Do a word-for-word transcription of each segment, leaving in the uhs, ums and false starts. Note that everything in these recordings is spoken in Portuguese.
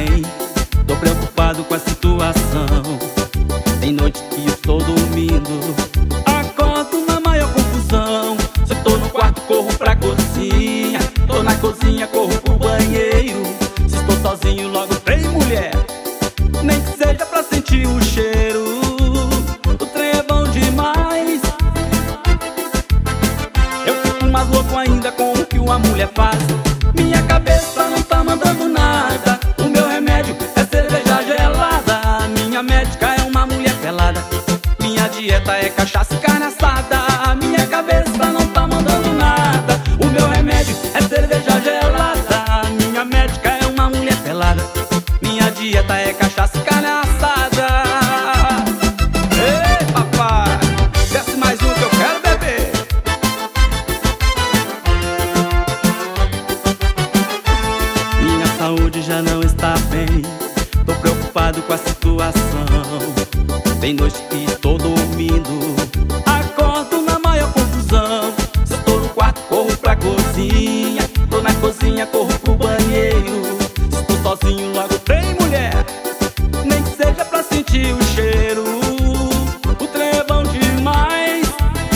bem. Tô preocupado com a situação. Tem noite que eu estou dormindo, acordo na maior confusão. Se tô no quarto, corro pra cozinha. Tô na cozinha, corro pro banheiro. Se estou sozinho, logo tem mulher, nem que seja pra sentir o cheiro. O trem é bom demais. Eu fico mais louco ainda com o que uma mulher faz. Minha cabeça não tá mandando nada. O meu remédio é cerveja gelada. Minha médica é uma mulher pelada. Minha dieta é cachaça e carne assada. Minha cabeça não tá mandando nada. O meu remédio é cerveja gelada. Minha médica é uma mulher pelada. Minha dieta é cachaça e carne assada. Ei, papai, desce mais um que eu quero beber. Minha saúde já não está bem. Tô preocupado com a situação. Tem noite que estou dormindo, acordo na maior confusão. Se estou no quarto, corro pra cozinha. Tô na cozinha, corro pro banheiro. Se estou sozinho, logo tem mulher, nem que seja pra sentir o cheiro. O trem é bom demais.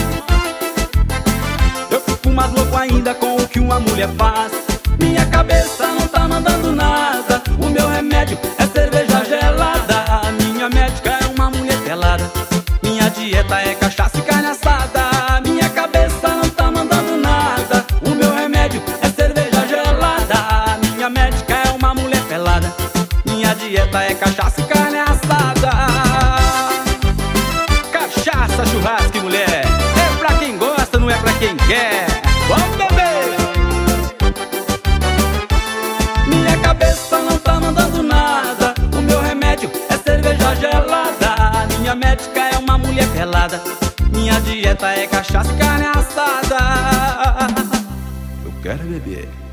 Eu fico mais louco ainda com o que uma mulher faz. Minha cabeça não tá mandando nada. O meu remédio é cerveja gelada. Minha médica é uma mulher pelada. Minha dieta é cachaça e carne assada. Minha cabeça não tá mandando nada. O meu remédio é cerveja gelada. Minha médica é uma mulher pelada. Minha dieta é cachaça e carne assada. Cachaça, churrasco e mulher, é pra quem gosta, não é pra quem quer. Vamos beber! Minha cabeça não tá mandando nada. O meu remédio é cerveja gelada. Minha médica é uma mulher pelada. Minha dieta é cachaça e carne assada. Eu quero beber.